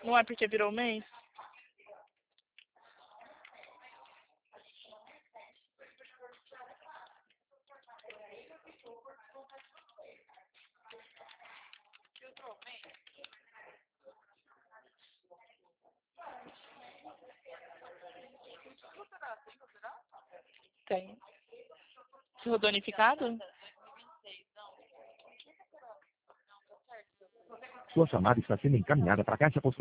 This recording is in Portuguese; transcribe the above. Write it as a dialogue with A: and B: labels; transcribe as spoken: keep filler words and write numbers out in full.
A: Não é porque virou mês? Tem. Rodonificado?
B: Sua chamada está sendo encaminhada para a caixa postal.